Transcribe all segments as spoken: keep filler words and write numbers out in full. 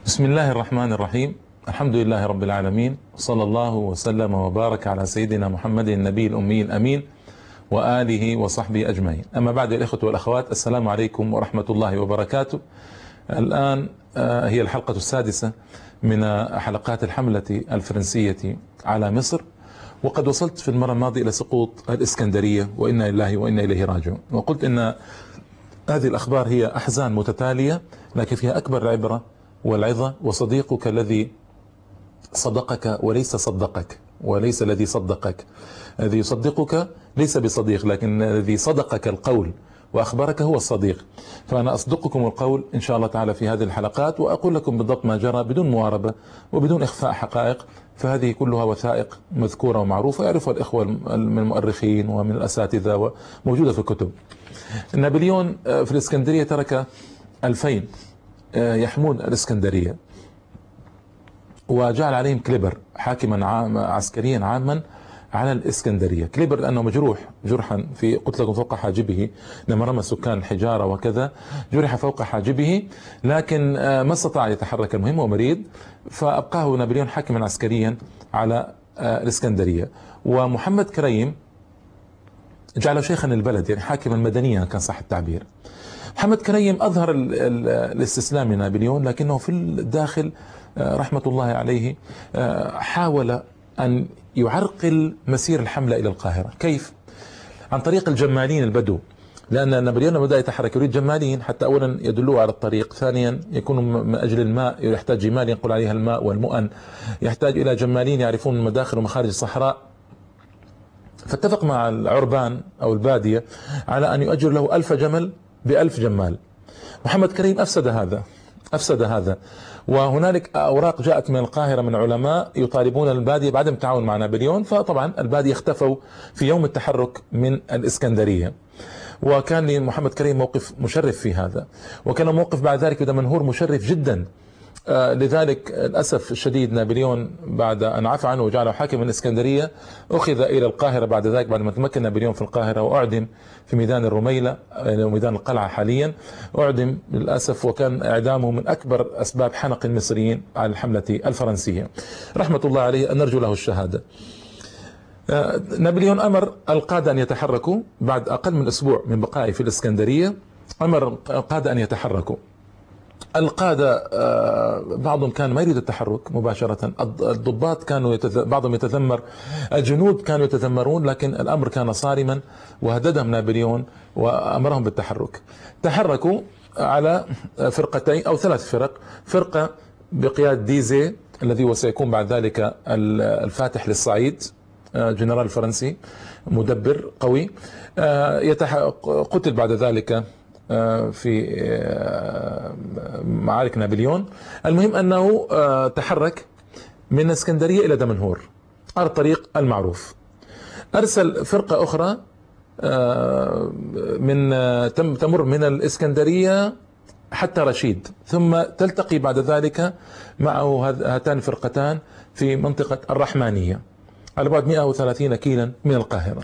بسم الله الرحمن الرحيم. الحمد لله رب العالمين، صلى الله وسلم وبارك على سيدنا محمد النبي الأمي الأمين وآله وصحبه أجمعين. أما بعد، الإخوة والأخوات، السلام عليكم ورحمة الله وبركاته. الآن هي الحلقة السادسة من حلقات الحملة الفرنسية على مصر، وقد وصلت في المرة الماضية إلى سقوط الإسكندرية، وإنا لله وإنا إليه راجعون. وقلت إن هذه الأخبار هي أحزان متتالية، لكن فيها أكبر العبرة والعظة. وصديقك الذي صدقك وليس صدقك، وليس الذي صدقك. الذي يصدقك ليس بصديق، لكن الذي صدقك القول وأخبرك هو الصديق. فأنا أصدقكم القول إن شاء الله تعالى في هذه الحلقات، وأقول لكم بالضبط ما جرى بدون مواربة وبدون إخفاء حقائق. فهذه كلها وثائق مذكورة ومعروفة، يعرفها الإخوة من المؤرخين ومن الأساتذة وموجودة في الكتب. نابليون في الإسكندرية ترك ألفين يحمون الإسكندرية، وجعل عليهم كليبر حاكما عام عسكريا عاما على الإسكندرية. كليبر لأنه مجروح جرحا في قلت لكم فوق حاجبه، لما رمى سكان الحجارة وكذا جرح فوق حاجبه، لكن ما استطاع يتحرك، المهم ومريض، فأبقاه نابليون حاكما عسكريا على الإسكندرية. ومحمد كريم جعله شيخا البلد، يعني حاكما مدنيا كان صح التعبير. محمد كريم أظهر الاستسلام لنابليون، لكنه في الداخل رحمة الله عليه حاول أن يعرقل مسير الحملة إلى القاهرة. كيف؟ عن طريق الجمالين البدو، لأن نابليون لما بدأ يتحرك يريد جمالين حتى أولا يدلوه على الطريق، ثانيا يكون من أجل الماء يحتاج جمال ينقل عليها الماء والمؤن، يحتاج إلى جمالين يعرفون مداخل ومخارج الصحراء. فاتفق مع العربان أو البادية على أن يؤجر له ألف جمل بألف جمال. محمد كريم أفسد هذا أفسد هذا وهنالك أوراق جاءت من القاهرة من علماء يطالبون البادية بعدم التعاون مع نابليون، فطبعا البادية اختفوا في يوم التحرك من الإسكندرية. وكان لمحمد كريم موقف مشرف في هذا، وكان موقف بعد ذلك دمنهور مشرف جدا. آه لذلك للأسف الشديد نابليون بعد أن عفى عنه وجعله حاكم الإسكندرية أخذ إلى القاهرة بعد ذلك، بعد ما تمكن نابليون في القاهرة، وأعدم في ميدان الرميلة، ميدان القلعة حاليا، أعدم للأسف. وكان إعدامه من أكبر أسباب حنق المصريين على الحملة الفرنسية، رحمة الله عليه، أن نرجو له الشهادة. آه نابليون أمر القادة أن يتحركوا بعد أقل من أسبوع من بقائه في الإسكندرية، أمر القادة أن يتحركوا. القادة بعضهم كان ما يريد التحرك مباشرة، الضباط كانوا يتذ... بعضهم يتذمر، الجنود كانوا يتذمرون، لكن الأمر كان صارما وهددهم نابليون وأمرهم بالتحرك. تحركوا على فرقتين أو ثلاث فرق، فرقة بقيادة ديزي الذي وسيكون بعد ذلك الفاتح للصعيد، جنرال فرنسي مدبر قوي، يتح... قتل بعد ذلك في معارك نابليون. المهم أنه تحرك من اسكندرية إلى دمنهور على الطريق المعروف. أرسل فرقة أخرى من تمر من الإسكندرية حتى رشيد، ثم تلتقي بعد ذلك معه هاتان الفرقتان في منطقة الرحمانية على بعد مئة وثلاثين كيلا من القاهرة.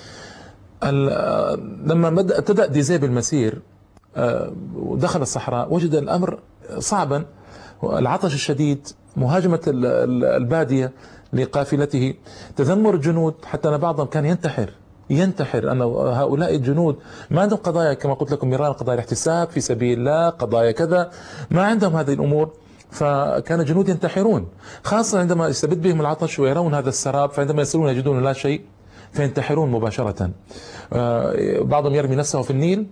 لما ابتدأ ديزي بالمسير ودخل الصحراء وجد الأمر صعبا، العطش الشديد، مهاجمة البادية لقافلته، تذمر الجنود، حتى أن بعضهم كان ينتحر ينتحر أن هؤلاء الجنود ما عندهم قضايا كما قلت لكم مرارا، قضايا الاحتساب في سبيل الله، قضايا كذا، ما عندهم هذه الأمور. فكان الجنود ينتحرون، خاصة عندما يستبد بهم العطش ويرون هذا السراب، فعندما يصلون يجدون لا شيء فينتحرون مباشرة. بعضهم يرمي نفسه في النيل،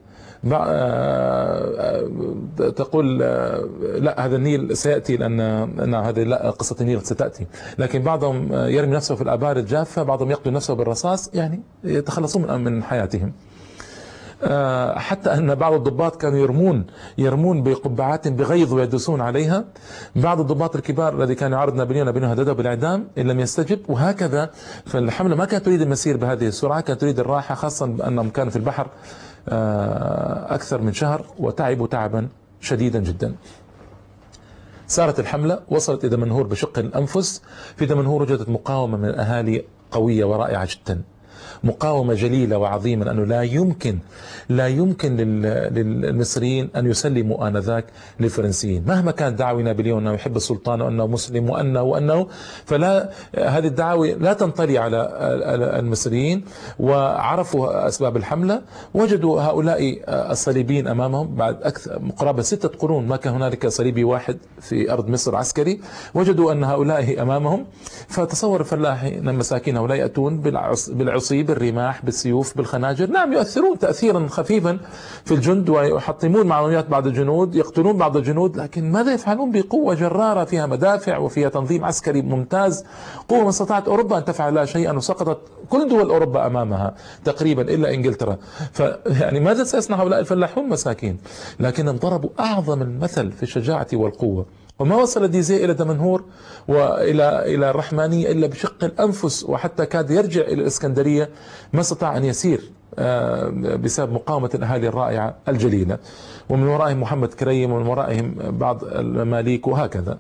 تقول لا هذا النيل سيأتي، لأن هذه لا قصة النيل ستأتي، لكن بعضهم يرمي نفسه في الآبار الجافة، بعضهم يقتل نفسه بالرصاص، يعني يتخلصون من حياتهم. حتى أن بعض الضباط كانوا يرمون يرمون بقبعات بغيظ ويدوسون عليها. بعض الضباط الكبار الذي كان يعارض نابليون نابليون هدده بالإعدام إن لم يستجب، وهكذا. فالحملة ما كانت تريد المسير بهذه السرعة، كانت تريد الراحة، خاصة أنهم كانوا في البحر أكثر من شهر وتعبوا تعبا شديدا جدا. سارت الحملة، وصلت إلى دمنهور بشق الأنفس. في دمنهور وجدت مقاومة من الأهالي قوية ورائعة جدا، مقاومة جليلة وعظيمة، أنه لا يمكن لا يمكن للمصريين أن يسلموا آنذاك للفرنسيين مهما كانت دعوة نابليون أنه يحب السلطان وأنه مسلم وأنه وأنه فلا، هذه الدعاوي لا تنطلي على المصريين. وعرفوا أسباب الحملة، وجدوا هؤلاء الصليبيين أمامهم بعد أكثر قرابة ستة قرون ما كان هنالك صليبي واحد في أرض مصر عسكري، وجدوا أن هؤلاء أمامهم. فتصور الفلاحين المساكين هؤلاء يأتون بالعصي بالرماح بالسيوف بالخناجر، نعم يؤثرون تأثيرا خفيفا في الجند ويحطمون معنويات بعض الجنود، يقتلون بعض الجنود، لكن ماذا يفعلون بقوة جرارة فيها مدافع وفيها تنظيم عسكري ممتاز، قوة ما استطاعت أوروبا أن تفعل لا شيئا، وسقطت كل دول أوروبا أمامها تقريبا إلا إنجلترا. فيعني ماذا سيصنع هؤلاء الفلاحون مساكين؟ لكنهم ضربوا أعظم المثل في الشجاعة والقوة. وما وصل ديزي إلى دمنهور وإلى إلى الرحمانية إلا بشق الأنفس، وحتى كاد يرجع إلى الإسكندرية ما استطاع أن يسير بسبب مقاومة الأهالي الرائعة الجليلة، ومن ورائهم محمد كريم ومن ورائهم بعض المماليك وهكذا.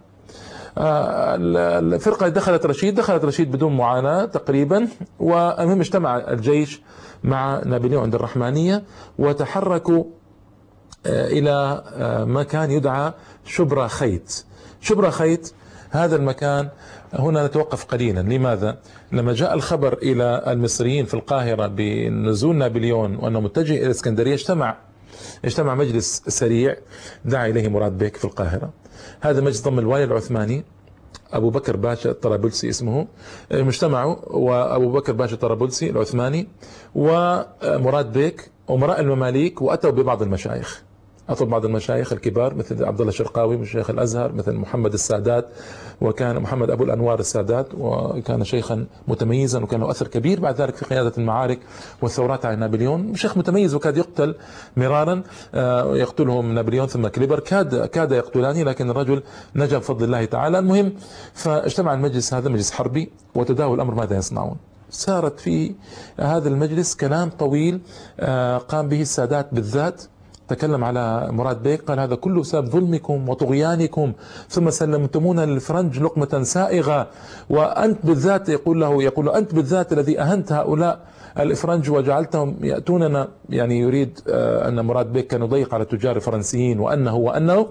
الفرقة دخلت رشيد دخلت رشيد بدون معاناة تقريبا، والمهم اجتمع الجيش مع نابليون عند الرحمانية وتحركوا إلى مكان يدعى شبرا خيت. شبرا خيت هذا المكان، هنا نتوقف قليلا. لماذا؟ لما جاء الخبر إلى المصريين في القاهرة بنزول نابليون وأنه متجه إلى الإسكندرية، اجتمع اجتمع مجلس سريع دعا إليه مراد بيك في القاهرة. هذا المجلس ضم الوالي العثماني أبو بكر باشا الطرابلسي اسمه، مجتمعوا وأبو بكر باشا الطرابلسي العثماني ومراد بيك وأمراء المماليك، وأتوا ببعض المشايخ أتوا بعض المشايخ الكبار مثل عبد الله الشرقاوي من شيخ الأزهر، مثل محمد السادات، وكان محمد أبو الأنوار السادات، وكان شيخا متميزا وكان له أثر كبير بعد ذلك في قيادة المعارك والثورات على نابليون، شيخ متميز وكاد يقتل مرارا، يقتلهم نابليون ثم كليبر، كاد كاد يقتلانه لكن الرجل نجا بفضل الله تعالى. المهم فاجتمع المجلس، هذا مجلس حربي، وتداول الأمر ماذا يصنعون. صارت في هذا المجلس كلام طويل قام به السادات بالذات، تكلم على مراد بيك، قال هذا كله بسبب ظلمكم وطغيانكم، ثم سلمتمونا للفرنج لقمة سائغة، وأنت بالذات يقول له يقول له أنت بالذات الذي أهنت هؤلاء الإفرنج وجعلتهم يأتوننا، يعني يريد أن مراد بيك كان يضيق على التجار الفرنسيين وأنه وأنه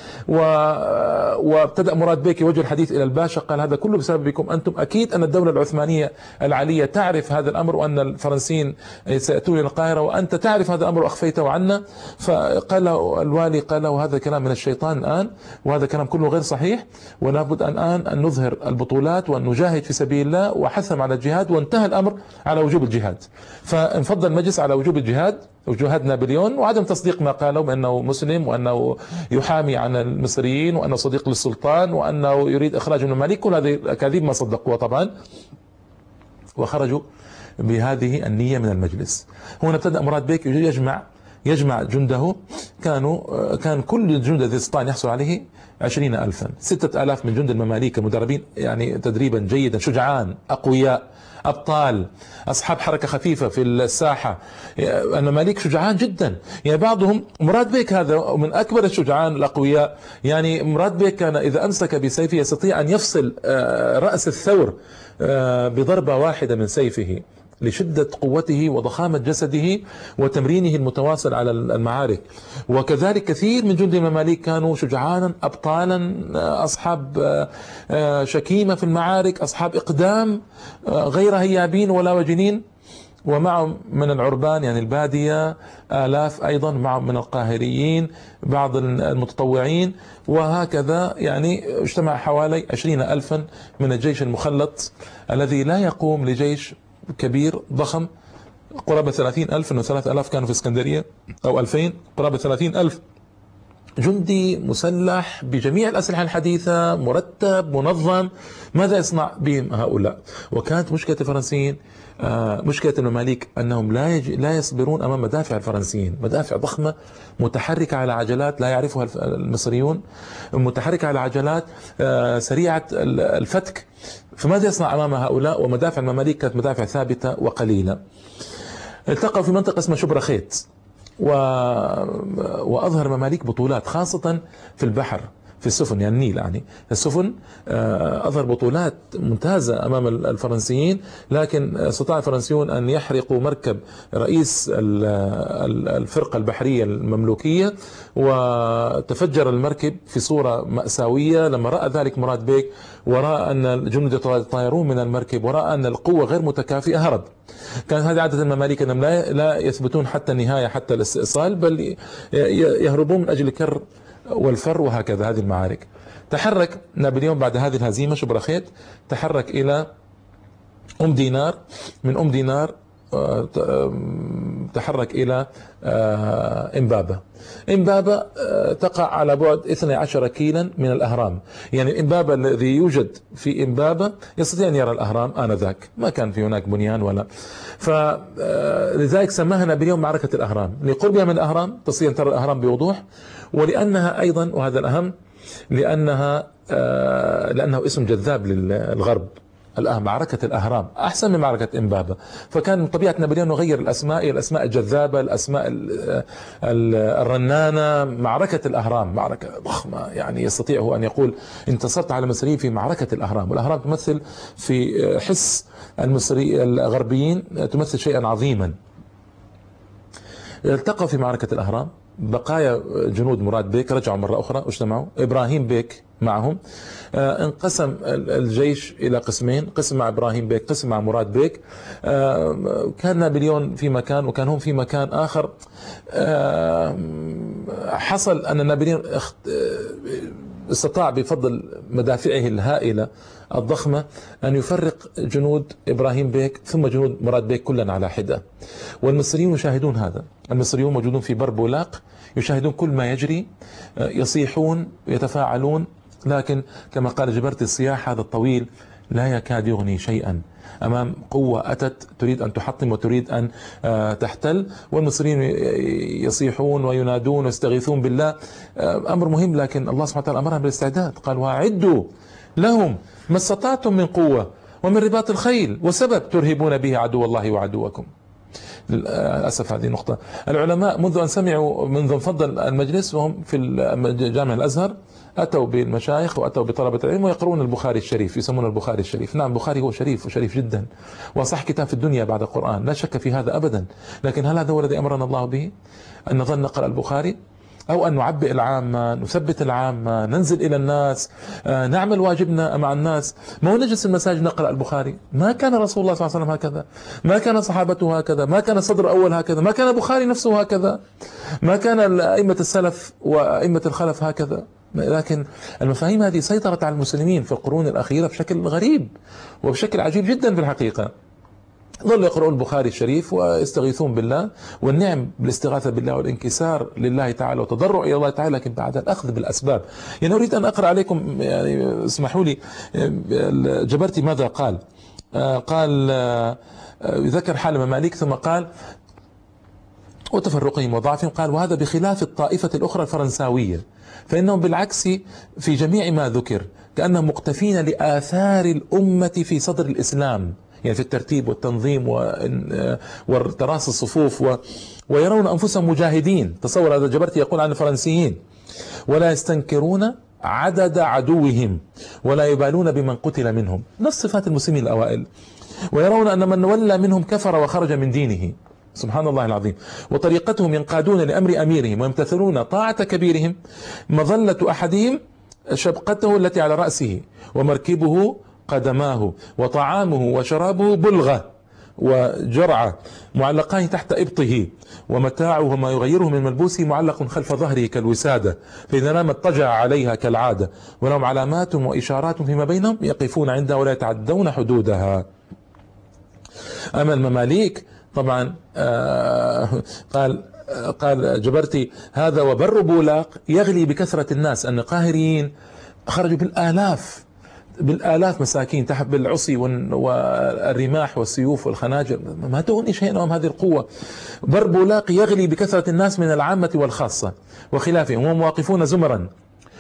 وابتدأ مراد بيك يوجه الحديث إلى الباشا، قال هذا كله بسببكم أنتم، أكيد أن الدولة العثمانية العالية تعرف هذا الأمر وأن الفرنسيين سيأتون إلى القاهرة وأنت تعرف هذا الأمر وأخفيته عنا. فقال الوالي قال له هذا كلام من الشيطان الآن، وهذا كلام كله غير صحيح، ولابد الآن أن نظهر البطولات وأن نجاهد في سبيل الله، وحثم على الجهاد، وانتهى الأمر على وجوب الجهاد. فانفضل المجلس على وجوب الجهاد وجهاد نابليون، وعدم تصديق ما قالوا بأنه مسلم وأنه يحامي عن المصريين وأنه صديق للسلطان وأنه يريد إخراج المماليك، كل هذه الأكاذيب ما صدقوها طبعا، وخرجوا بهذه النية من المجلس. هنا ابتدأ مراد بيك يجمع يجمع جنده، كانوا كان كل جند الذي استطاع أن يحصل عليه عشرين ألفا، ستة آلاف من جند المماليك المدربين يعني تدريبا جيدا، شجعان أقوياء أبطال، أصحاب حركة خفيفة في الساحة، المماليك شجعان جدا. يعني بعضهم مراد بيك هذا من أكبر الشجعان الأقوياء، يعني مراد بيك كان إذا أمسك بسيفه يستطيع أن يفصل رأس الثور بضربة واحدة من سيفه لشدة قوته وضخامة جسده وتمرينه المتواصل على المعارك. وكذلك كثير من جند المماليك كانوا شجعانا أبطالا، أصحاب شكيمة في المعارك، أصحاب إقدام غير هيابين ولا وجنين، ومعهم من العربان يعني البادية آلاف أيضا، معهم من القاهريين بعض المتطوعين، وهكذا يعني اجتمع حوالي عشرين ألفا من الجيش المخلط الذي لا يقوم لجيش كبير ضخم، قرابة ثلاثين ألف، إنه ثلاثة آلاف كانوا في اسكندرية أو ألفين، قرابة ثلاثين ألف جندي مسلح بجميع الأسلحة الحديثة، مرتب منظم. ماذا يصنع بهم هؤلاء؟ وكانت مشكلة الفرنسيين آه مشكلة المماليك أنهم لا يج... لا يصبرون أمام مدافع الفرنسيين، مدافع ضخمة متحركة على عجلات لا يعرفها المصريون، متحركة على عجلات آه سريعة الفتك. فماذا يصنع أمام هؤلاء؟ ومدافع المماليك كانت مدافع ثابتة وقليلة. التقوا في منطقة اسمها شبرا خيت، و... وأظهر مماليك بطولات خاصة في البحر، في السفن، يعني النيل يعني السفن، أظهر بطولات ممتازة أمام الفرنسيين، لكن استطاع الفرنسيون أن يحرقوا مركب رئيس الفرقة البحرية المملوكية، وتفجر المركب في صورة مأساوية. لما رأى ذلك مراد بيك ورأى أن الجنود يطايرون من المركب ورأى أن القوة غير متكافئة هرب. كان هذه عادة المماليك أنهم لا لا يثبتون حتى النهاية، حتى الاستئصال، بل يهربون من أجل الكر والفر، وهكذا هذه المعارك. تحرك نابليون بعد هذه الهزيمة شبرخيت، تحرك إلى أم دينار، من أم دينار تحرك إلى إمبابة. إمبابة تقع على بعد اثني عشر كيلا من الأهرام، يعني إمبابة الذي يوجد في إمبابة يستطيع أن يرى الأهرام آنذاك، ما كان في هناك بنيان ولا، فلذلك سماها نابليون معركة الأهرام، لقربها من الأهرام تستطيع أن ترى الأهرام بوضوح، ولأنها أيضا، وهذا الأهم، لأنها لأنه اسم جذاب للغرب. معركة الأهرام أحسن من معركة إمبابة، فكان من طبيعة نابليون نغير الأسماء إلى الأسماء الجذابة، الأسماء الرنانة. معركة الأهرام معركة ضخمة، يعني يستطيع هو أن يقول انتصرت على المصريين في معركة الأهرام، والأهرام تمثل في حس المصري الغربيين تمثل شيئا عظيما. التقوا في معركة الأهرام، بقايا جنود مراد بيك رجعوا مرة أخرى، اجتمعوا، إبراهيم بيك معهم. آه انقسم الجيش إلى قسمين، قسم مع إبراهيم بيك، قسم مع مراد بيك. آه كان نابليون في مكان وكان هم في مكان آخر. آه حصل أن نابليون استطاع بفضل مدافعه الهائلة الضخمة أن يفرق جنود إبراهيم بيك ثم جنود مراد بيك كلا على حدة، والمصريون يشاهدون هذا. المصريون موجودون في بربولاق يشاهدون كل ما يجري، يصيحون يتفاعلون، لكن كما قال جبرتي الصياح هذا الطويل لا يكاد يغني شيئا أمام قوة أتت تريد أن تحطم وتريد أن تحتل. والمصريين يصيحون وينادون ويستغيثون بالله، أمر مهم، لكن الله سبحانه وتعالى أمرهم بالاستعداد، قال وأعدوا لهم ما استطعتم من قوة ومن رباط الخيل وسبب ترهبون به عدو الله وعدوكم. للأسف هذه نقطة. العلماء منذ أن سمعوا، منذ انفضل المجلس وهم في جامع الأزهر، أتوا بالمشايخ وأتوا بطلبة العلم ويقرؤون البخاري الشريف، يسمون البخاري الشريف. نعم البخاري هو شريف وشريف جدا، وصح كتاب في الدنيا بعد القرآن، لا شك في هذا أبدا، لكن هل هذا هو الذي أمرنا الله به؟ أن نظل نقرأ البخاري، أو أن نعبئ العامة، نثبت العامة، ننزل إلى الناس، نعمل واجبنا مع الناس، ما نجلس المساجد نقرأ البخاري؟ ما كان رسول الله صلى الله عليه وسلم هكذا، ما كان صحابته هكذا، ما كان صدر أول هكذا، ما كان البخاري نفسه هكذا، ما كان أئمة السلف وأئمة الخلف هكذا. لكن المفاهيم هذه سيطرت على المسلمين في القرون الأخيرة بشكل غريب وبشكل عجيب جدا في الحقيقة. ظلوا يقرؤون البخاري الشريف ويستغيثون بالله، والنعم بالاستغاثة بالله والانكسار لله تعالى وتضرع إلى الله تعالى، لكن بعد الأخذ بالأسباب. يعني أريد أن أقرأ عليكم، يعني اسمحوا لي، جبرتي ماذا قال؟ قال ذكر حال المماليك ثم قال وتفرقهم وضعفهم، قال وهذا بخلاف الطائفة الأخرى الفرنساوية، فإنهم بالعكس في جميع ما ذكر كأنهم مقتفين لآثار الأمة في صدر الإسلام، يعني في الترتيب والتنظيم وتراص الصفوف، و... ويرون أنفسهم مجاهدين. تصور هذا جبرتي يقول عن الفرنسيين، ولا يستنكرون عدد عدوهم ولا يبالون بمن قتل منهم، نفس صفات المسلمين الأوائل، ويرون أن من ولى منهم كفر وخرج من دينه، سبحان الله العظيم. وطريقتهم ينقادون لأمر أميرهم ويمتثلون طاعة كبيرهم، مظلة أحدهم شبقته التي على رأسه، ومركبه قدماه، وطعامه وشرابه بلغة وجرعة معلقان تحت إبطه، ومتاعه وما يغيره من ملبوسه معلق خلف ظهره كالوسادة، فإذا نام اضطجع عليها كالعادة، ولهم علامات وإشارات فيما بينهم يقفون عندها ولا يتعدون حدودها. أما المماليك طبعا آه قال قال جبرتي هذا وبر بولاق يغلي بكثرة الناس، أن القاهريين خرجوا بالآلاف بالآلاف مساكين تحت بالعصي والرماح والسيوف والخناجر، ما تغني شيئا أمام هذه القوة. بربولاق يغلي بكثرة الناس من العامة والخاصة وخلافهم، وهم واقفون زمرا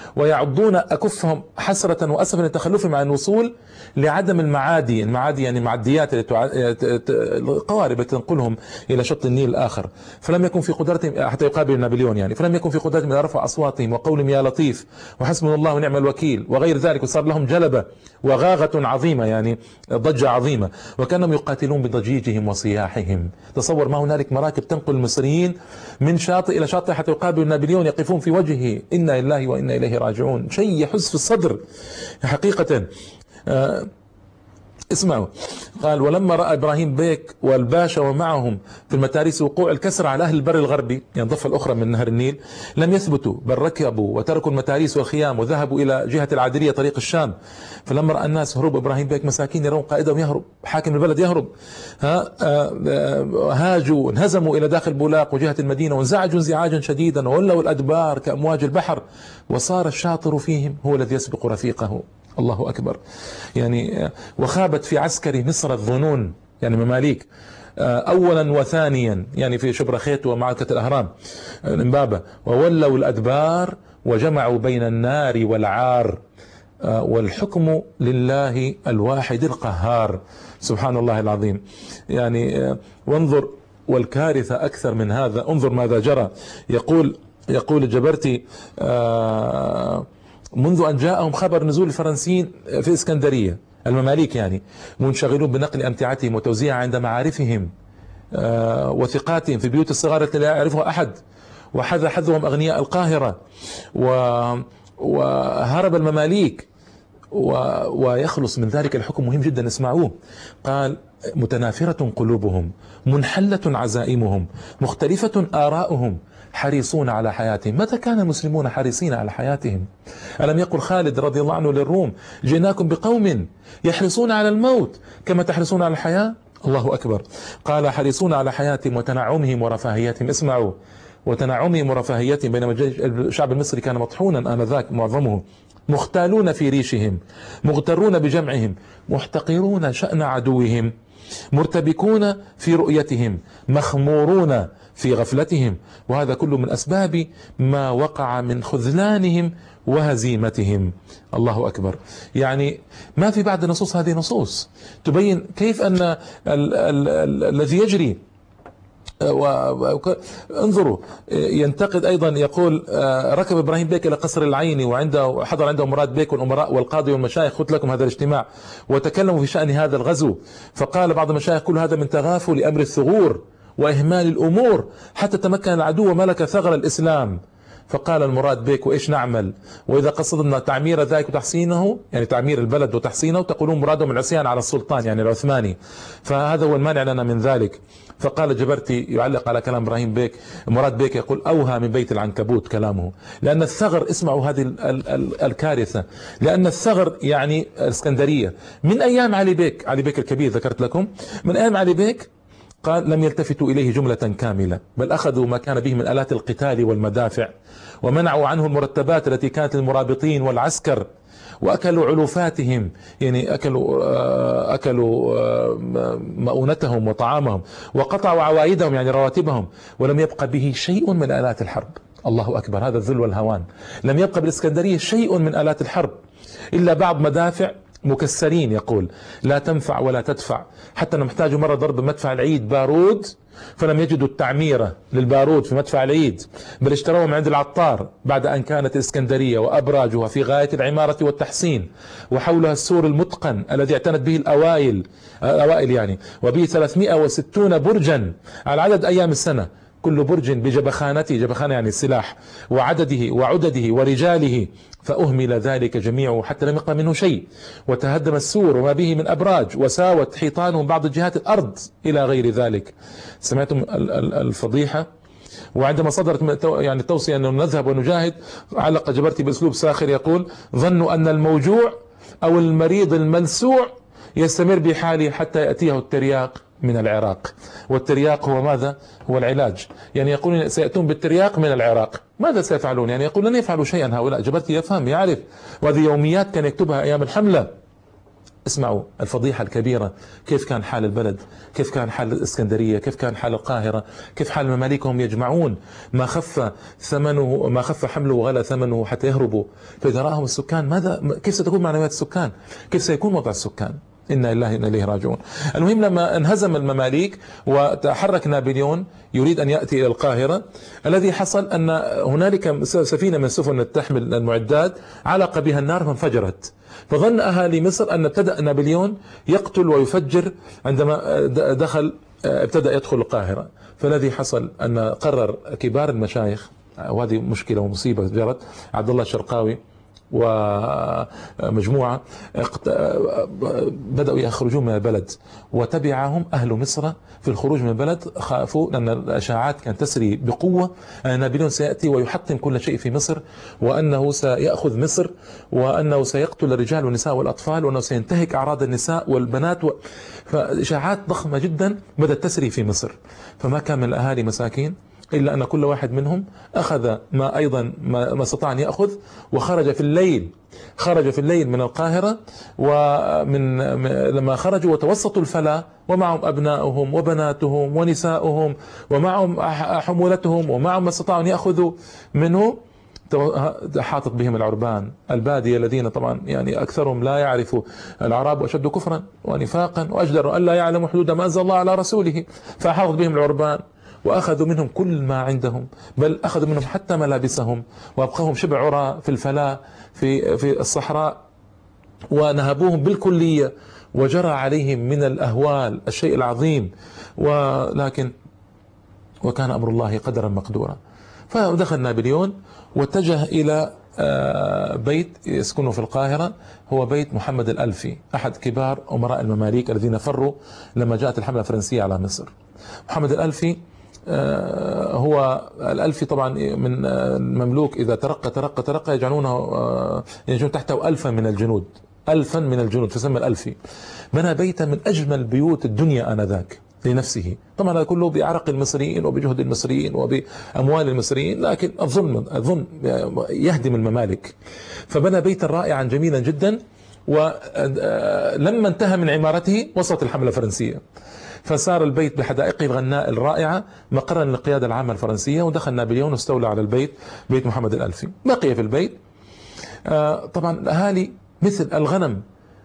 ويعضون أكفهم حسرة وأسفا لتخلفهم عن الوصول لعدم المعادي. المعادي يعني معديات القوارب التي تنقلهم إلى شط النيل الآخر. فلم يكن في قدرتهم حتى يقابل نابليون يعني، فلم يكن في قدرتهم أن يرفعوا أصواتهم وقولهم يا لطيف وحسبنا الله ونعم الوكيل وغير ذلك، وصار لهم جلبة وغاغة عظيمة يعني ضجة عظيمة، وكانوا يقاتلون بضجيجهم وصياحهم. تصور ما هنالك مراكب تنقل المصريين من شاطئ إلى شاطئ حتى يقابلوا نابليون، يقفون في وجهه إنا لله وإنا إليه راجعون. شيء يحس في الصدر حقيقة. آه اسمعوا، قال ولما رأى إبراهيم بيك والباشا ومعهم في المتاريس وقوع الكسر على أهل البر الغربي يعني الضفة الأخرى من نهر النيل، لم يثبتوا بل ركبوا وتركوا المتاريس والخيام وذهبوا إلى جهة العادرية طريق الشام. فلما رأى الناس هروب إبراهيم بيك مساكين يرون قائدهم يهرب، حاكم البلد يهرب، ها هاجوا انهزموا إلى داخل بولاق وجهة المدينة وانزعجوا انزعاجا شديدا وولوا الأدبار كأمواج البحر، وصار الشاطر فيهم هو الذي يسبق رفيقه. الله أكبر. يعني وخابت في عسكر مصر الظنون يعني مماليك أولا وثانيا يعني في شبرخيت ومعركة الأهرام الإمبابة، وولوا الأدبار وجمعوا بين النار والعار، والحكم لله الواحد القهار. سبحان الله العظيم. يعني وانظر، والكارثة أكثر من هذا، انظر ماذا جرى. يقول يقول الجبرتي آه منذ أن جاءهم خبر نزول الفرنسيين في إسكندرية، المماليك يعني منشغلون بنقل أمتعتهم وتوزيعها عند معارفهم آه وثقاتهم في بيوت الصغار التي لا يعرفها أحد، وحذ حذوهم أغنياء القاهرة، وهرب المماليك ويخلص من ذلك الحكم. مهم جدا اسمعوه. قال متنافرة قلوبهم، منحلة عزائمهم، مختلفة آراؤهم، حريصون على حياتهم. متى كان المسلمون حريصين على حياتهم؟ ألم يقل خالد رضي الله عنه للروم جئناكم بقوم يحرصون على الموت كما تحرصون على الحياة؟ الله أكبر. قال حريصون على حياتهم وتنعمهم ورفاهيتهم. اسمعوا، وتنعمهم ورفاهيتهم، بينما الشعب المصري كان مطحونا آنذاك معظمه، مختالون في ريشهم، مغترون بجمعهم، محتقرون شأن عدوهم، مرتبكون في رؤيتهم، مخمورون في غفلتهم. وهذا كله من أسباب ما وقع من خذلانهم وهزيمتهم. الله أكبر. يعني ما في بعد نصوص، هذه نصوص تبين كيف أن الذي يجري. انظروا، ينتقد أيضا، يقول ركب إبراهيم بيك إلى قصر العيني وعنده حضر عنده مراد بيك والأمراء والقاضي والمشايخ، خذ لكم هذا الاجتماع، وتكلموا في شأن هذا الغزو. فقال بعض المشايخ كل هذا من تغافل أمر الثغور وإهمال الأمور حتى تمكن العدو وملك ثغر الإسلام. فقال المراد بيك وإيش نعمل؟ وإذا قصدنا تعمير ذلك وتحسينه، يعني تعمير البلد وتحسينه، تقولون مرادهم العصيان على السلطان يعني العثماني، فهذا هو المانع لنا من ذلك. فقال جبرتي يعلق على كلام إبراهيم بيك، مراد بيك يقول أوهى من بيت العنكبوت كلامه، لأن الثغر، اسمعوا هذه ال ال ال الكارثة، لأن الثغر يعني الإسكندرية من أيام علي بيك، علي بيك الكبير ذكرت لكم، من أيام علي بيك قال لم يلتفتوا إليه جملة كاملة، بل أخذوا ما كان به من آلات القتال والمدافع، ومنعوا عنه المرتبات التي كانت للمرابطين والعسكر، وأكلوا علوفاتهم، يعني أكلوا أكلوا مؤونتهم وطعامهم، وقطعوا عوائدهم يعني رواتبهم، ولم يبقى به شيء من آلات الحرب. الله أكبر، هذا الذل والهوان. لم يبقى بالإسكندرية شيء من آلات الحرب إلا بعض مدافع مكسرين، يقول لا تنفع ولا تدفع، حتى أنهم احتاجوا مرة ضرب مدفع العيد بارود فلم يجدوا التعميرة للبارود في مدفع العيد، بل اشتروه من عند العطار بعد أن كانت الإسكندرية وأبراجها في غاية العمارة والتحسين، وحولها السور المتقن الذي اعتنت به الأوائل الأوائل يعني، وبه ثلاثمائة وستين برجا على عدد أيام السنة، كل برج بجبخانته، جبخانة يعني السلاح، وعدده وعدده ورجاله، فأهمل ذلك جميعه حتى لم يبقى منه شيء، وتهدم السور وما به من أبراج، وساوت حيطانه بعض جهات الأرض إلى غير ذلك. سمعتم الفضيحة؟ وعندما صدرت يعني التوصية أنه نذهب ونجاهد، علق جبرتي بأسلوب ساخر يقول ظنوا أن الموجوع أو المريض الملسوع يستمر بحاله حتى يأتيه الترياق من العراق، والترياق هو ماذا؟ هو العلاج. يعني يقولون سيأتون بالترياق من العراق، ماذا سيفعلون؟ يعني يقول لن يفعلوا شيئا هؤلاء. جبرتي يفهم، يعرف، وهذه يوميات كان يكتبها أيام الحملة، اسمعوا الفضيحة الكبيرة، كيف كان حال البلد، كيف كان حال الإسكندرية، كيف كان حال القاهرة، كيف حال المماليك وهم يجمعون ما خف ثمنه ما خف حمله وغلى ثمنه حتى يهربوا. فإذا رأهم السكان ماذا، كيف ستكون معنويات السكان، كيف سيكون وضع السكان؟ إنا لله إنا إليه راجعون. المهم لما انهزم المماليك وتحرك نابليون يريد أن يأتي إلى القاهرة، الذي حصل أن هنالك سفينة من سفن تحمل المعدات علق بها النار فانفجرت، فظن أهالي مصر أن ابتدأ نابليون يقتل ويفجر عندما دخل ابتدأ يدخل القاهرة. فالذي حصل أن قرر كبار المشايخ، وهذه مشكلة ومصيبة جرت، عبد الله الشرقاوي ومجموعة بدأوا يخرجون من البلد، وتبعهم أهل مصر في الخروج من البلد، خافوا لأن الأشاعات كانت تسري بقوة أن نابليون سيأتي ويحطم كل شيء في مصر، وأنه سيأخذ مصر، وأنه سيقتل الرجال والنساء والأطفال، وأنه سينتهك أعراض النساء والبنات و... فإشاعات ضخمة جدا بدأت تسري في مصر. فما كان من الأهالي مساكين إلا أن كل واحد منهم أخذ ما أيضا ما استطاع أن يأخذ، وخرج في الليل خرج في الليل من القاهرة، ومن لما خرجوا وتوسطوا الفلا ومعهم أبنائهم وبناتهم ونساؤهم ومعهم حمولتهم ومعهم ما استطاعوا أن يأخذوا منه، حاطط بهم العربان البادية الذين طبعا يعني أكثرهم لا يعرف العرب وأشد كفرا ونفاقا وأجدر أن لا يعلم حدود ما أنزل الله على رسوله، فحاطط بهم العربان وأخذوا منهم كل ما عندهم، بل أخذوا منهم حتى ملابسهم، وأبقاهم شبع عراة في الفلاة في في الصحراء، ونهبوهم بالكلية، وجرى عليهم من الأهوال الشيء العظيم. ولكن وكان أمر الله قدرا مقدورا. فدخل نابليون واتجه إلى بيت يسكنه في القاهرة، هو بيت محمد الألفي، أحد كبار أمراء المماليك الذين فروا لما جاءت الحملة الفرنسية على مصر. محمد الألفي هو الألفي طبعا من المملوك، إذا ترقى ترقى ترقى يجعلونه يجعلون تحته ألفا من الجنود، ألفا من الجنود، فسمى الألفي. بنى بيتا من أجمل بيوت الدنيا آنذاك لنفسه، طبعا هذا كله بعرق المصريين وبجهد المصريين وبأموال المصريين، لكن الظلم الظلم يهدم الممالك. فبنى بيتا رائعا جميلا جدا، ولما انتهى من عمارته وصلت الحملة الفرنسية، فصار البيت بحدائقه الغناء الرائعة مقرا للقيادة العامة الفرنسية. ودخل نابليون واستولى على البيت، بيت محمد الألفي، بقي في البيت. طبعا الأهالي مثل الغنم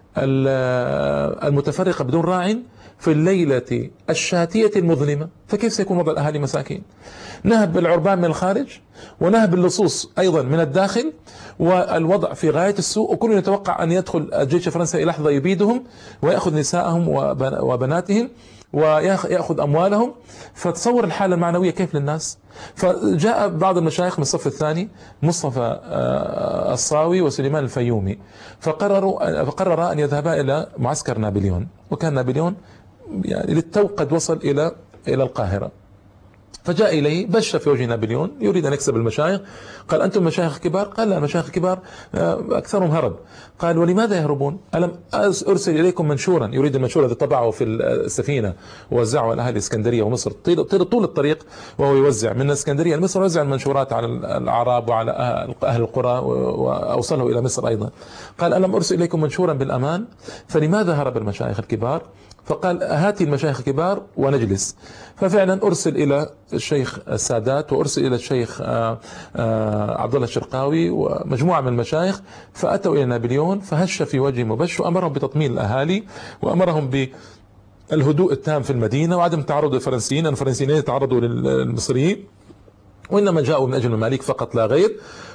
المتفرقة بدون راع في الليلة الشاتية المظلمة، فكيف سيكون وضع الأهالي مساكين؟ نهب العربان من الخارج، ونهب اللصوص أيضا من الداخل، والوضع في غاية السوء، وكل يتوقع أن يدخل الجيش الفرنسي لحظة يبيدهم ويأخذ نساءهم وبناتهم ويأخذ أموالهم. فتصور الحالة المعنوية كيف للناس. فجاء بعض المشايخ من الصف الثاني، مصطفى الصاوي وسليمان الفيومي، فقرروا فقرر أن يذهبا إلى معسكر نابليون. وكان نابليون يعني للتو قد وصل إلى إلى القاهرة، فجاء إليه بش في وجه نابليون يريد أن يكسب المشايخ. قال: أنتم مشايخ كبار؟ قال: لا، مشايخ كبار أكثرهم هرب. قال: ولماذا يهربون؟ ألم أرسل إليكم منشورا؟ يريد المنشور الذي طبعه في السفينة ووزعه على أهل الإسكندرية ومصر طيل, طول الطريق، وهو يوزع من الإسكندرية لمصر، وزع المنشورات على الأعراب وعلى أهل القرى، وأوصله إلى مصر أيضا. قال: ألم أرسل إليكم منشورا بالأمان؟ فلماذا هرب المشايخ الكبار؟ فقال: هاتي المشايخ الكبار ونجلس. ففعلا أرسل إلى الشيخ السادات، وأرسل إلى الشيخ عبد الله الشرقاوي ومجموعة من المشايخ، فأتوا إلى نابليون فهش في وجههم وبش، وأمرهم بتطمين الأهالي، وأمرهم بالهدوء التام في المدينة، وعدم تعرض الفرنسيين، أن الفرنسيين يتعرضوا للمصريين، وإنما جاءوا من أجل المماليك فقط لا غير.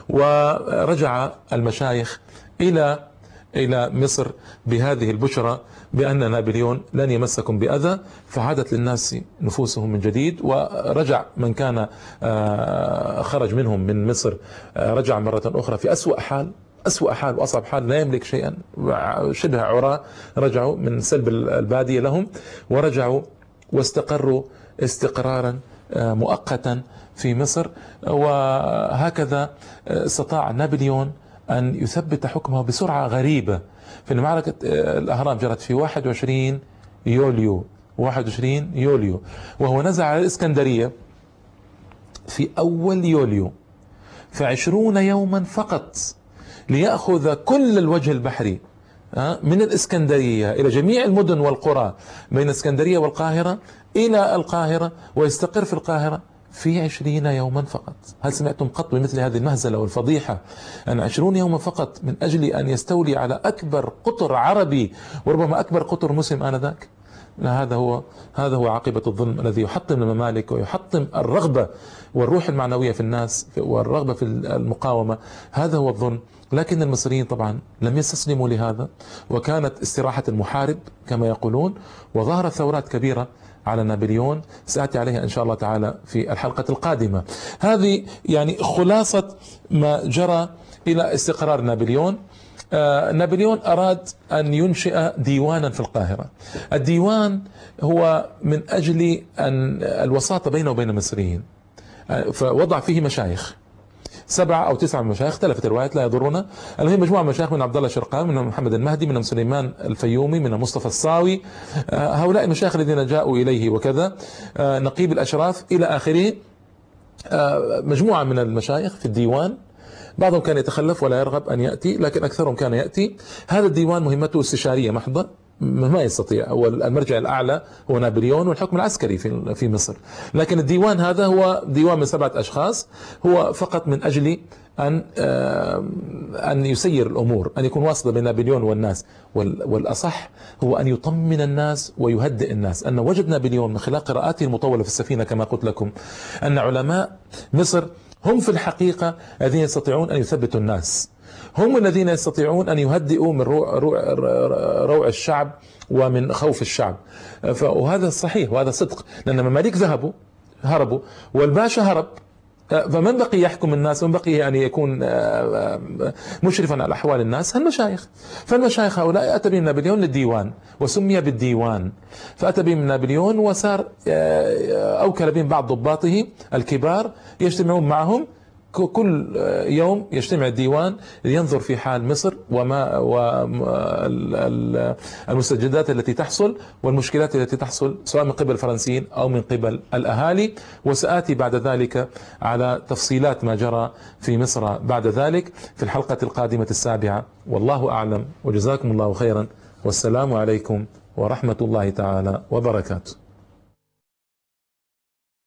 ورجع المشايخ إلى إلى مصر بهذه البشرى بأن نابليون لن يمسكم بأذى. فعادت للناس نفوسهم من جديد، ورجع من كان خرج منهم من مصر رجع مرة أخرى في أسوأ حال، أسوأ حال وأصعب حال، لا يملك شيئا، شبه عراة. رجعوا من سلب البادية لهم، ورجعوا واستقروا استقرارا مؤقتا في مصر. وهكذا استطاع نابليون أن يثبت حكمه بسرعة غريبة. في معركة الأهرام جرت في واحد وعشرين يوليو واحد وعشرين يوليو، وهو نزع على الإسكندرية في أول يوليو، في عشرون يوما فقط، ليأخذ كل الوجه البحري من الإسكندرية إلى جميع المدن والقرى بين الإسكندرية والقاهرة إلى القاهرة ويستقر في القاهرة في عشرين يوما فقط. هل سمعتم قط بمثل هذه المهزلة والفضيحة؟ أن عشرون يوما فقط من أجل أن يستولي على أكبر قطر عربي وربما أكبر قطر مسلم آنذاك. هذا هو هذا هو عاقبة الظلم الذي يحطم الممالك ويحطم الرغبة والروح المعنوية في الناس والرغبة في المقاومة. هذا هو الظلم. لكن المصريين طبعا لم يستسلموا لهذا، وكانت استراحة المحارب كما يقولون، وظهرت ثورات كبيرة على نابليون سأتي عليها إن شاء الله تعالى في الحلقة القادمة. هذه يعني خلاصة ما جرى إلى استقرار نابليون. آه نابليون أراد أن ينشئ ديوانا في القاهرة. الديوان هو من أجل أن الوساطة بينه وبين المصريين، آه فوضع فيه مشايخ سبعة أو تسعة من المشايخ، اختلفت الروايات لا يضرنا. المهم مجموعة من المشايخ، من عبد الله الشرقاوي، من محمد المهدي، من سليمان الفيومي، من مصطفى الصاوي، آه هؤلاء المشايخ الذين جاءوا إليه وكذا، آه نقيب الأشراف إلى آخره. آه مجموعة من المشايخ في الديوان، بعضهم كان يتخلف ولا يرغب أن يأتي، لكن أكثرهم كان يأتي. هذا الديوان مهمته استشارية محضة، ما يستطيع، هو المرجع الأعلى هو نابليون والحكم العسكري في في مصر، لكن الديوان هذا هو ديوان من سبعة أشخاص، هو فقط من أجل أن أن يسير الأمور، أن يكون واسطة بين نابليون والناس، والأصح هو أن يطمن الناس ويهدئ الناس. أن وجد نابليون من خلال قراءاته المطولة في السفينة كما قلت لكم أن علماء مصر هم في الحقيقة الذين يستطيعون أن يثبتوا الناس، هم الذين يستطيعون أن يهدئوا من روع, روع, روع الشعب ومن خوف الشعب. وهذا صحيح وهذا صدق، لأن المماليك ذهبوا هربوا والباشا هرب، فمن بقي يحكم الناس؟ من بقي أن يكون مشرفا على أحوال الناس؟ المشايخ. فالمشايخ هؤلاء أتى بهم نابليون للديوان وسمي بالديوان، فأتى بهم نابليون وصار أوكل بهم بعض ضباطه الكبار يجتمعون معهم كل يوم، يجتمع الديوان لينظر في حال مصر وما والمستجدات التي تحصل والمشكلات التي تحصل سواء من قبل الفرنسيين أو من قبل الأهالي. وسآتي بعد ذلك على تفصيلات ما جرى في مصر بعد ذلك في الحلقة القادمة السابعة، والله أعلم، وجزاكم الله خيرا، والسلام عليكم ورحمة الله تعالى وبركاته.